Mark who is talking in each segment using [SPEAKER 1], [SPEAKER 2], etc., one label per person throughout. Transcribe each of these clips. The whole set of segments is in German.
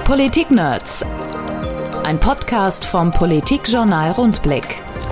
[SPEAKER 1] Politik-Nerds. Ein Podcast vom Politikjournal Rundblick.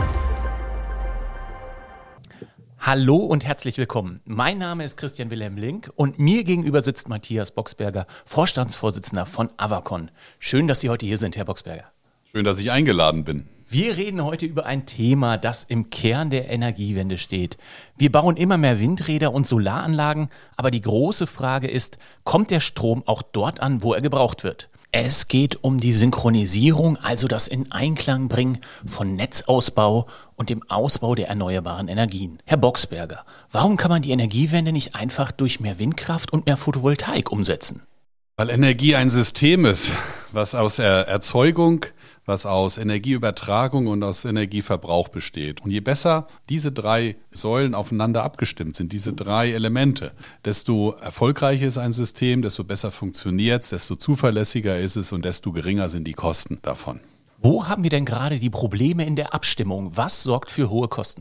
[SPEAKER 2] Hallo und herzlich willkommen. Mein Name ist Christian Wilhelm Link und mir gegenüber sitzt Matthias Boxberger, Vorstandsvorsitzender von Avacon. Schön, dass Sie heute hier sind, Herr Boxberger.
[SPEAKER 3] Schön, dass ich eingeladen bin.
[SPEAKER 2] Wir reden heute über ein Thema, das im Kern der Energiewende steht. Wir bauen immer mehr Windräder und Solaranlagen, aber die große Frage ist, kommt der Strom auch dort an, wo er gebraucht wird? Es geht um die Synchronisierung, also das in Einklang bringen von Netzausbau und dem Ausbau der erneuerbaren Energien. Herr Boxberger, warum kann man die Energiewende nicht einfach durch mehr Windkraft und mehr Photovoltaik umsetzen?
[SPEAKER 3] Weil Energie ein System ist, was aus Erzeugung, was aus Energieübertragung und aus Energieverbrauch besteht. Und je besser diese drei Säulen aufeinander abgestimmt sind, diese drei Elemente, desto erfolgreicher ist ein System, desto besser funktioniert es, desto zuverlässiger ist es und desto geringer sind die Kosten davon.
[SPEAKER 2] Wo haben wir denn gerade die Probleme in der Abstimmung? Was sorgt für hohe Kosten?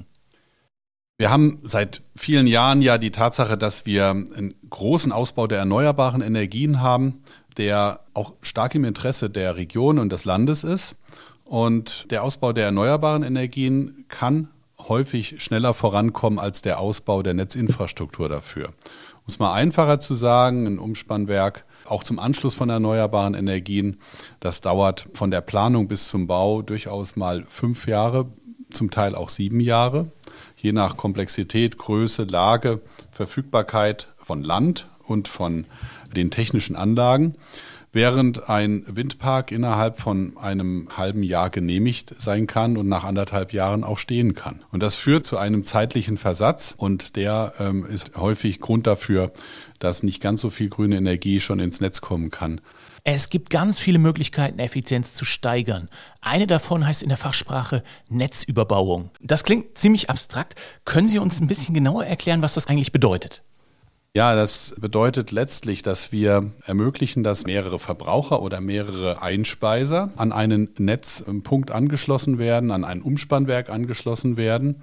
[SPEAKER 3] Wir haben seit vielen Jahren ja die Tatsache, dass wir einen großen Ausbau der erneuerbaren Energien haben, der auch stark im Interesse der Region und des Landes ist. Und der Ausbau der erneuerbaren Energien kann häufig schneller vorankommen als der Ausbau der Netzinfrastruktur dafür. Um es mal einfacher zu sagen, ein Umspannwerk auch zum Anschluss von erneuerbaren Energien, das dauert von der Planung bis zum Bau durchaus mal 5 Jahre, zum Teil auch 7 Jahre, je nach Komplexität, Größe, Lage, Verfügbarkeit von Land und von den technischen Anlagen, während ein Windpark innerhalb von einem halben Jahr genehmigt sein kann und nach 1,5 Jahren auch stehen kann. Und das führt zu einem zeitlichen Versatz und der ist häufig Grund dafür, dass nicht ganz so viel grüne Energie schon ins Netz kommen kann.
[SPEAKER 2] Es gibt ganz viele Möglichkeiten, Effizienz zu steigern. Eine davon heißt in der Fachsprache Netzüberbauung. Das klingt ziemlich abstrakt. Können Sie uns ein bisschen genauer erklären, was das eigentlich bedeutet?
[SPEAKER 3] Ja, das bedeutet letztlich, dass wir ermöglichen, dass mehrere Verbraucher oder mehrere Einspeiser an einen Netzpunkt angeschlossen werden, an ein Umspannwerk angeschlossen werden,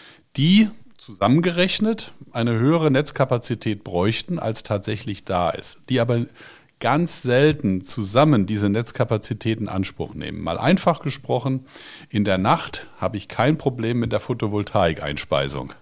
[SPEAKER 3] die zusammengerechnet eine höhere Netzkapazität bräuchten, als tatsächlich da ist, die aber ganz selten zusammen diese Netzkapazität in Anspruch nehmen. Mal einfach gesprochen, in der Nacht habe ich kein Problem mit der Photovoltaikeinspeisung.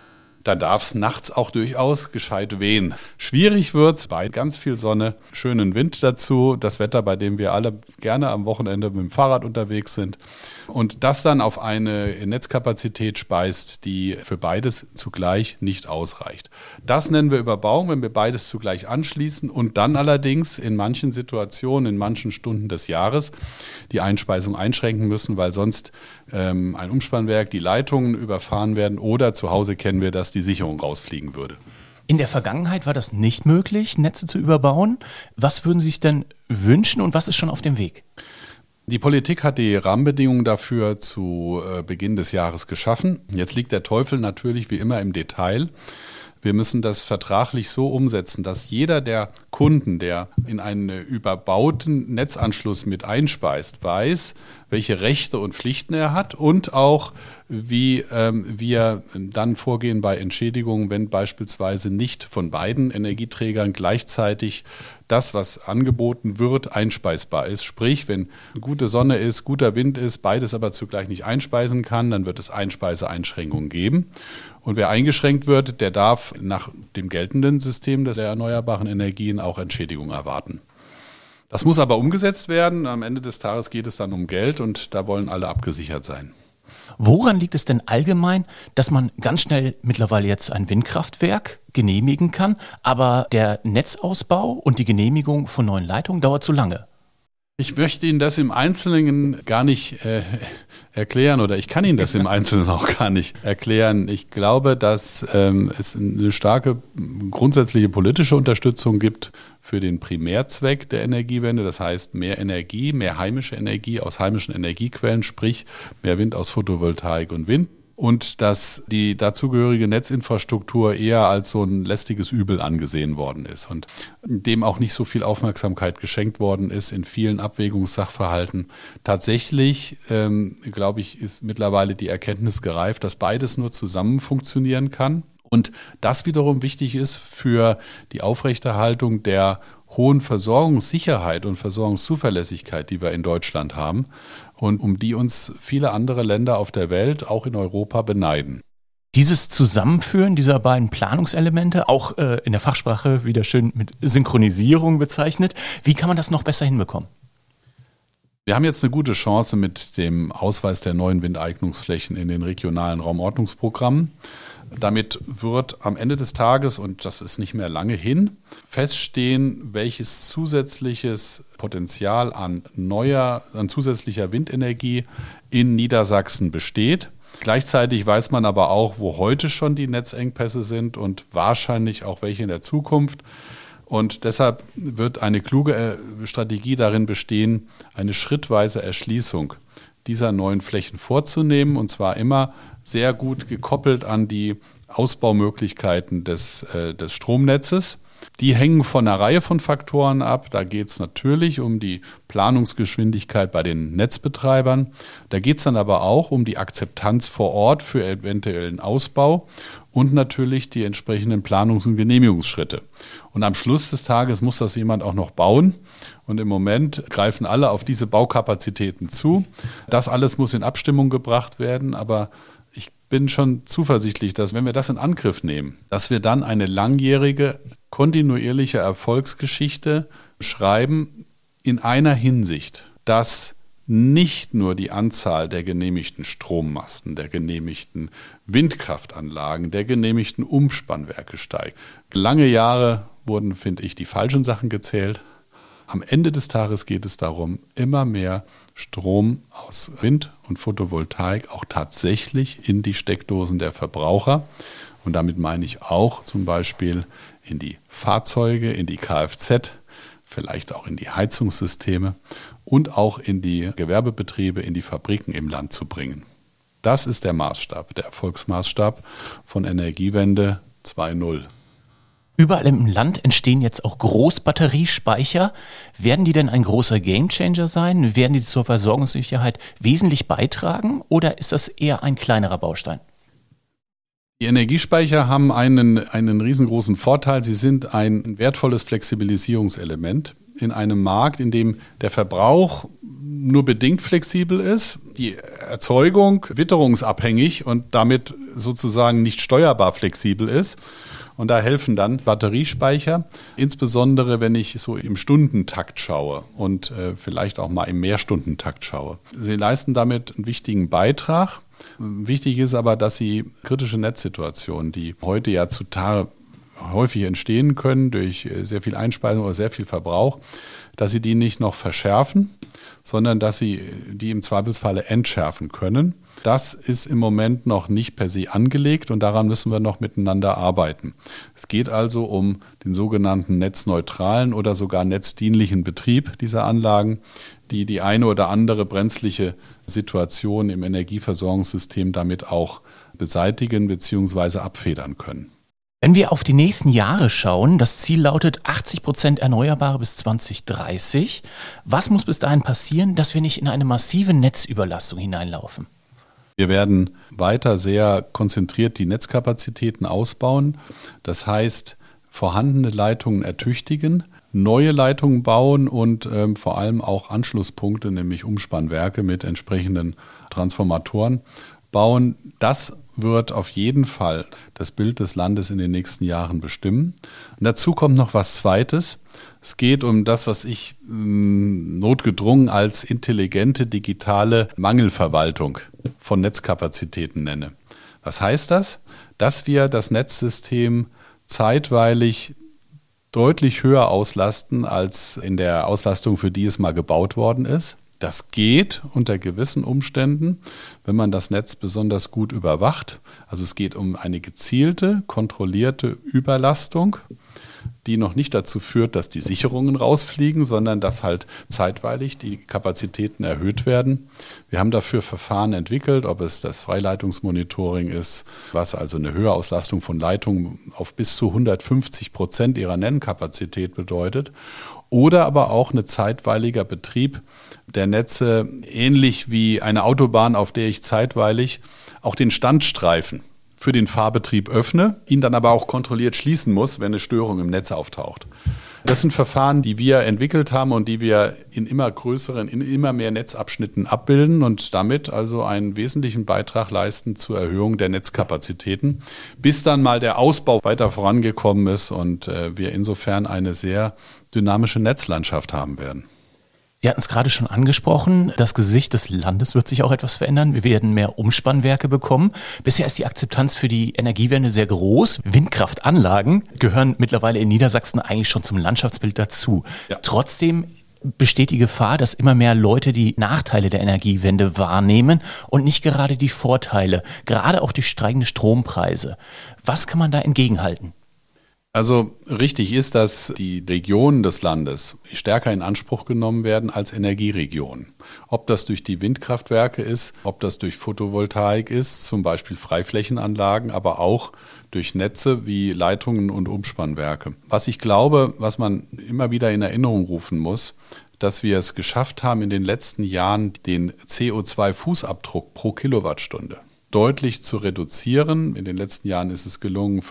[SPEAKER 3] Da darf es nachts auch durchaus gescheit wehen. Schwierig wird es bei ganz viel Sonne, schönen Wind dazu, das Wetter, bei dem wir alle gerne am Wochenende mit dem Fahrrad unterwegs sind. Und das dann auf eine Netzkapazität speist, die für beides zugleich nicht ausreicht. Das nennen wir Überbauung, wenn wir beides zugleich anschließen und dann allerdings in manchen Situationen, in manchen Stunden des Jahres die Einspeisung einschränken müssen, weil sonst ein Umspannwerk, die Leitungen überfahren werden oder zu Hause kennen wir das, die Sicherung rausfliegen würde.
[SPEAKER 2] In der Vergangenheit war das nicht möglich, Netze zu überbauen. Was würden Sie sich denn wünschen und was ist schon auf dem Weg?
[SPEAKER 3] Die Politik hat die Rahmenbedingungen dafür zu Beginn des Jahres geschaffen. Jetzt liegt der Teufel natürlich wie immer im Detail. Wir müssen das vertraglich so umsetzen, dass jeder der Kunden, der in einen überbauten Netzanschluss mit einspeist, weiß, welche Rechte und Pflichten er hat und auch, wie wir dann vorgehen bei Entschädigungen, wenn beispielsweise nicht von beiden Energieträgern gleichzeitig das, was angeboten wird, einspeisbar ist. Sprich, wenn gute Sonne ist, guter Wind ist, beides aber zugleich nicht einspeisen kann, dann wird es Einspeiseeinschränkungen geben. Und wer eingeschränkt wird, der darf nach dem geltenden System der erneuerbaren Energien auch Entschädigung erwarten. Das muss aber umgesetzt werden. Am Ende des Tages geht es dann um Geld und da wollen alle abgesichert sein.
[SPEAKER 2] Woran liegt es denn allgemein, dass man ganz schnell mittlerweile jetzt ein Windkraftwerk genehmigen kann, aber der Netzausbau und die Genehmigung von neuen Leitungen dauert zu lange?
[SPEAKER 3] Ich möchte Ihnen das im Einzelnen gar nicht erklären oder ich kann Ihnen das im Einzelnen auch gar nicht erklären. Ich glaube, dass es eine starke grundsätzliche politische Unterstützung gibt für den Primärzweck der Energiewende. Das heißt mehr Energie, mehr heimische Energie aus heimischen Energiequellen, sprich mehr Wind aus Photovoltaik und Wind. Und dass die dazugehörige Netzinfrastruktur eher als so ein lästiges Übel angesehen worden ist und dem auch nicht so viel Aufmerksamkeit geschenkt worden ist in vielen Abwägungssachverhalten. Tatsächlich, glaube ich, ist mittlerweile die Erkenntnis gereift, dass beides nur zusammen funktionieren kann. Und das wiederum wichtig ist für die Aufrechterhaltung der hohen Versorgungssicherheit und Versorgungszuverlässigkeit, die wir in Deutschland haben und um die uns viele andere Länder auf der Welt, auch in Europa, beneiden.
[SPEAKER 2] Dieses Zusammenführen dieser beiden Planungselemente, auch in der Fachsprache wieder schön mit Synchronisierung bezeichnet, wie kann man das noch besser hinbekommen?
[SPEAKER 3] Wir haben jetzt eine gute Chance mit dem Ausweis der neuen Windeignungsflächen in den regionalen Raumordnungsprogrammen. Damit wird am Ende des Tages, und das ist nicht mehr lange hin, feststehen, welches zusätzliches Potenzial an zusätzlicher Windenergie in Niedersachsen besteht. Gleichzeitig weiß man aber auch, wo heute schon die Netzengpässe sind und wahrscheinlich auch welche in der Zukunft. Und deshalb wird eine kluge Strategie darin bestehen, eine schrittweise Erschließung dieser neuen Flächen vorzunehmen, und zwar immer sehr gut gekoppelt an die Ausbaumöglichkeiten des Stromnetzes. Die hängen von einer Reihe von Faktoren ab. Da geht es natürlich um die Planungsgeschwindigkeit bei den Netzbetreibern. Da geht es dann aber auch um die Akzeptanz vor Ort für eventuellen Ausbau und natürlich die entsprechenden Planungs- und Genehmigungsschritte. Und am Schluss des Tages muss das jemand auch noch bauen. Und im Moment greifen alle auf diese Baukapazitäten zu. Das alles muss in Abstimmung gebracht werden, aber ich bin schon zuversichtlich, dass wenn wir das in Angriff nehmen, dass wir dann eine langjährige, kontinuierliche Erfolgsgeschichte schreiben in einer Hinsicht, dass nicht nur die Anzahl der genehmigten Strommasten, der genehmigten Windkraftanlagen, der genehmigten Umspannwerke steigt. Lange Jahre wurden, finde ich, die falschen Sachen gezählt. Am Ende des Tages geht es darum, immer mehr Strom aus Wind und Photovoltaik auch tatsächlich in die Steckdosen der Verbraucher. Und damit meine ich auch zum Beispiel in die Fahrzeuge, in die Kfz, vielleicht auch in die Heizungssysteme und auch in die Gewerbebetriebe, in die Fabriken im Land zu bringen. Das ist der Maßstab, der Erfolgsmaßstab von Energiewende 2.0.
[SPEAKER 2] Überall im Land entstehen jetzt auch Großbatteriespeicher. Werden die denn ein großer Gamechanger sein? Werden die zur Versorgungssicherheit wesentlich beitragen oder ist das eher ein kleinerer Baustein?
[SPEAKER 3] Die Energiespeicher haben einen riesengroßen Vorteil. Sie sind ein wertvolles Flexibilisierungselement in einem Markt, in dem der Verbrauch nur bedingt flexibel ist, die Erzeugung witterungsabhängig und damit sozusagen nicht steuerbar flexibel ist. Und da helfen dann Batteriespeicher, insbesondere wenn ich so im Stundentakt schaue und vielleicht auch mal im Mehrstundentakt schaue. Sie leisten damit einen wichtigen Beitrag. Wichtig ist aber, dass sie kritische Netzsituationen, die heute ja zutage häufig entstehen können durch sehr viel Einspeisung oder sehr viel Verbrauch, dass sie die nicht noch verschärfen, sondern dass sie die im Zweifelsfalle entschärfen können. Das ist im Moment noch nicht per se angelegt und daran müssen wir noch miteinander arbeiten. Es geht also um den sogenannten netzneutralen oder sogar netzdienlichen Betrieb dieser Anlagen, die eine oder andere brenzliche Situation im Energieversorgungssystem damit auch beseitigen bzw. abfedern können.
[SPEAKER 2] Wenn wir auf die nächsten Jahre schauen, das Ziel lautet 80% Erneuerbare bis 2030. Was muss bis dahin passieren, dass wir nicht in eine massive Netzüberlastung hineinlaufen?
[SPEAKER 3] Wir werden weiter sehr konzentriert die Netzkapazitäten ausbauen. Das heißt, vorhandene Leitungen ertüchtigen, neue Leitungen bauen und vor allem auch Anschlusspunkte, nämlich Umspannwerke mit entsprechenden Transformatoren bauen. Das wird auf jeden Fall das Bild des Landes in den nächsten Jahren bestimmen. Und dazu kommt noch was Zweites. Es geht um das, was ich notgedrungen als intelligente digitale Mangelverwaltung von Netzkapazitäten nenne. Was heißt das? Dass wir das Netzsystem zeitweilig deutlich höher auslasten als in der Auslastung, für die es mal gebaut worden ist. Das geht unter gewissen Umständen, wenn man das Netz besonders gut überwacht. Also es geht um eine gezielte, kontrollierte Überlastung, die noch nicht dazu führt, dass die Sicherungen rausfliegen, sondern dass halt zeitweilig die Kapazitäten erhöht werden. Wir haben dafür Verfahren entwickelt, ob es das Freileitungsmonitoring ist, was also eine Höherauslastung von Leitungen auf bis zu 150% ihrer Nennkapazität bedeutet. Oder aber auch ein zeitweiliger Betrieb der Netze, ähnlich wie eine Autobahn, auf der ich zeitweilig auch den Standstreifen für den Fahrbetrieb öffne, ihn dann aber auch kontrolliert schließen muss, wenn eine Störung im Netz auftaucht. Das sind Verfahren, die wir entwickelt haben und die wir in immer mehr Netzabschnitten abbilden und damit also einen wesentlichen Beitrag leisten zur Erhöhung der Netzkapazitäten, bis dann mal der Ausbau weiter vorangekommen ist und wir insofern eine sehr dynamische Netzlandschaft haben werden.
[SPEAKER 2] Sie hatten es gerade schon angesprochen, das Gesicht des Landes wird sich auch etwas verändern. Wir werden mehr Umspannwerke bekommen. Bisher ist die Akzeptanz für die Energiewende sehr groß. Windkraftanlagen gehören mittlerweile in Niedersachsen eigentlich schon zum Landschaftsbild dazu. Ja. Trotzdem besteht die Gefahr, dass immer mehr Leute die Nachteile der Energiewende wahrnehmen und nicht gerade die Vorteile, gerade auch durch steigende Strompreise. Was kann man da entgegenhalten?
[SPEAKER 3] Also richtig ist, dass die Regionen des Landes stärker in Anspruch genommen werden als Energieregionen. Ob das durch die Windkraftwerke ist, ob das durch Photovoltaik ist, zum Beispiel Freiflächenanlagen, aber auch durch Netze wie Leitungen und Umspannwerke. Was ich glaube, was man immer wieder in Erinnerung rufen muss, dass wir es geschafft haben, in den letzten Jahren den CO2-Fußabdruck pro Kilowattstunde deutlich zu reduzieren. In den letzten Jahren ist es gelungen,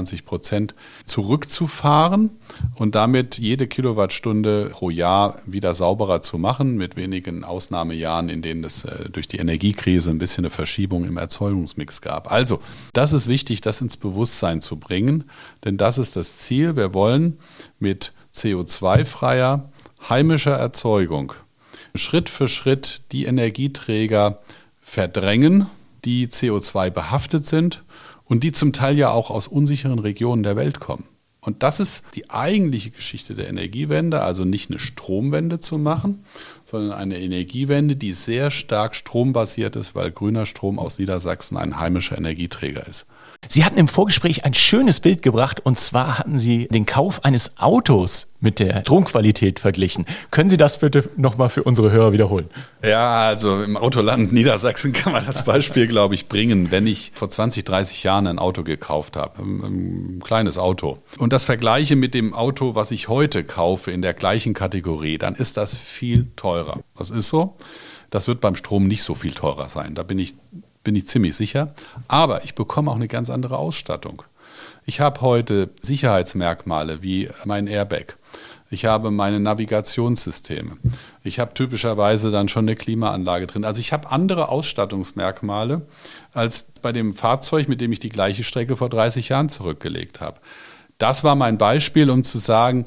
[SPEAKER 3] 25% zurückzufahren und damit jede Kilowattstunde pro Jahr wieder sauberer zu machen, mit wenigen Ausnahmejahren, in denen es durch die Energiekrise ein bisschen eine Verschiebung im Erzeugungsmix gab. Also, das ist wichtig, das ins Bewusstsein zu bringen, denn das ist das Ziel. Wir wollen mit CO2-freier, heimischer Erzeugung Schritt für Schritt die Energieträger verdrängen, die CO2 behaftet sind und die zum Teil ja auch aus unsicheren Regionen der Welt kommen. Und das ist die eigentliche Geschichte der Energiewende, also nicht eine Stromwende zu machen, sondern eine Energiewende, die sehr stark strombasiert ist, weil grüner Strom aus Niedersachsen ein heimischer Energieträger ist.
[SPEAKER 2] Sie hatten im Vorgespräch ein schönes Bild gebracht und zwar hatten Sie den Kauf eines Autos mit der Stromqualität verglichen. Können Sie das bitte nochmal für unsere Hörer wiederholen?
[SPEAKER 3] Ja, also im Autoland Niedersachsen kann man das Beispiel, glaube ich, bringen. Wenn ich vor 20, 30 Jahren ein Auto gekauft habe, ein kleines Auto, und das vergleiche mit dem Auto, was ich heute kaufe in der gleichen Kategorie, dann ist das viel teurer. Das ist so. Das wird beim Strom nicht so viel teurer sein. Da bin ich ziemlich sicher. Aber ich bekomme auch eine ganz andere Ausstattung. Ich habe heute Sicherheitsmerkmale wie mein Airbag. Ich habe meine Navigationssysteme. Ich habe typischerweise dann schon eine Klimaanlage drin. Also ich habe andere Ausstattungsmerkmale als bei dem Fahrzeug, mit dem ich die gleiche Strecke vor 30 Jahren zurückgelegt habe. Das war mein Beispiel, um zu sagen,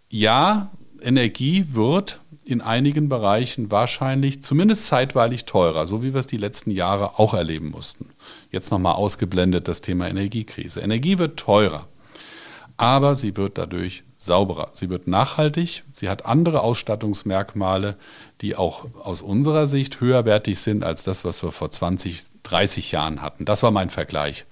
[SPEAKER 3] ja, Energie wird in einigen Bereichen wahrscheinlich zumindest zeitweilig teurer, so wie wir es die letzten Jahre auch erleben mussten. Jetzt nochmal ausgeblendet das Thema Energiekrise. Energie wird teurer, aber sie wird dadurch sauberer. Sie wird nachhaltig, sie hat andere Ausstattungsmerkmale, die auch aus unserer Sicht höherwertig sind als das, was wir vor 20, 30 Jahren hatten. Das war mein Vergleich.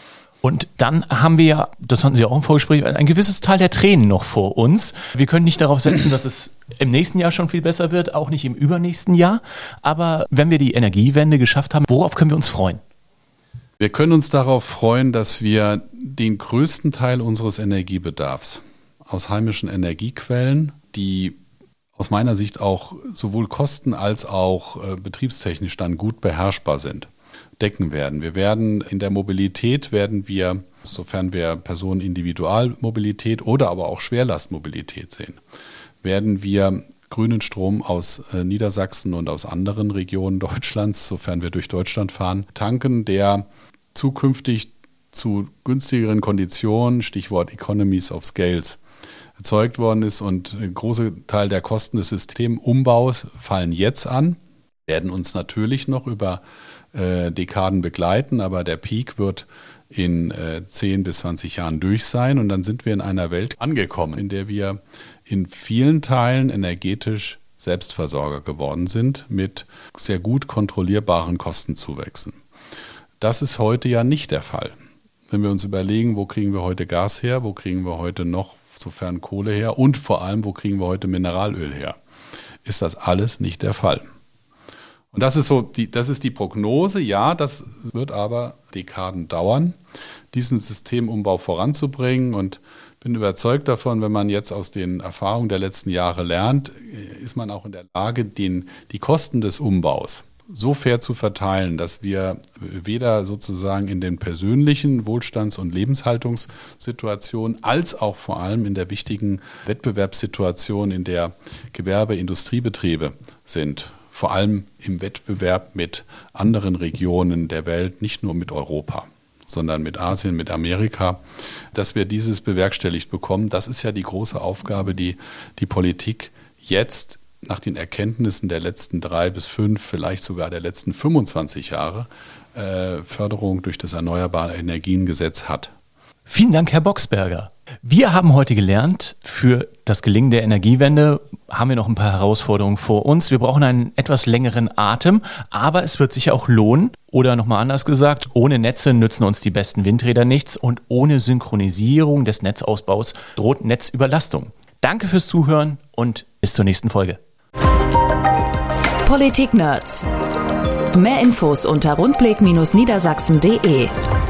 [SPEAKER 2] Und dann haben wir ja, das hatten Sie auch im Vorgespräch, ein gewisses Teil der Tränen noch vor uns. Wir können nicht darauf setzen, dass es im nächsten Jahr schon viel besser wird, auch nicht im übernächsten Jahr. Aber wenn wir die Energiewende geschafft haben, worauf können wir uns freuen?
[SPEAKER 3] Wir können uns darauf freuen, dass wir den größten Teil unseres Energiebedarfs aus heimischen Energiequellen, die aus meiner Sicht auch sowohl kosten- als auch betriebstechnisch dann gut beherrschbar sind, decken werden. Wir werden in der Mobilität, sofern wir Personenindividualmobilität oder aber auch Schwerlastmobilität sehen, werden wir grünen Strom aus Niedersachsen und aus anderen Regionen Deutschlands, sofern wir durch Deutschland fahren, tanken, der zukünftig zu günstigeren Konditionen, Stichwort Economies of Scales, erzeugt worden ist, und ein großer Teil der Kosten des Systemumbaus fallen jetzt an, werden uns natürlich noch über Dekaden begleiten, aber der Peak wird in 10 bis 20 Jahren durch sein und dann sind wir in einer Welt angekommen, in der wir in vielen Teilen energetisch Selbstversorger geworden sind mit sehr gut kontrollierbaren Kostenzuwächsen. Das ist heute ja nicht der Fall. Wenn wir uns überlegen, wo kriegen wir heute Gas her, wo kriegen wir heute noch sofern Kohle her und vor allem, wo kriegen wir heute Mineralöl her, ist das alles nicht der Fall. Und das ist die Prognose. Ja, das wird aber Dekaden dauern, diesen Systemumbau voranzubringen. Und bin überzeugt davon, wenn man jetzt aus den Erfahrungen der letzten Jahre lernt, ist man auch in der Lage, die Kosten des Umbaus so fair zu verteilen, dass wir weder sozusagen in den persönlichen Wohlstands- und Lebenshaltungssituationen als auch vor allem in der wichtigen Wettbewerbssituation, in der Gewerbe-, Industriebetriebe sind, vor allem im Wettbewerb mit anderen Regionen der Welt, nicht nur mit Europa, sondern mit Asien, mit Amerika, dass wir dieses bewerkstelligt bekommen. Das ist ja die große Aufgabe, die die Politik jetzt nach den Erkenntnissen der letzten 3 bis 5, vielleicht sogar der letzten 25 Jahre Förderung durch das Erneuerbare Energiengesetz hat.
[SPEAKER 2] Vielen Dank, Herr Boxberger. Wir haben heute gelernt, für das Gelingen der Energiewende haben wir noch ein paar Herausforderungen vor uns. Wir brauchen einen etwas längeren Atem, aber es wird sich auch lohnen. Oder nochmal anders gesagt, ohne Netze nützen uns die besten Windräder nichts und ohne Synchronisierung des Netzausbaus droht Netzüberlastung. Danke fürs Zuhören und bis zur nächsten Folge.
[SPEAKER 1] Politik-Nerds. Mehr Infos unter rundblick-niedersachsen.de.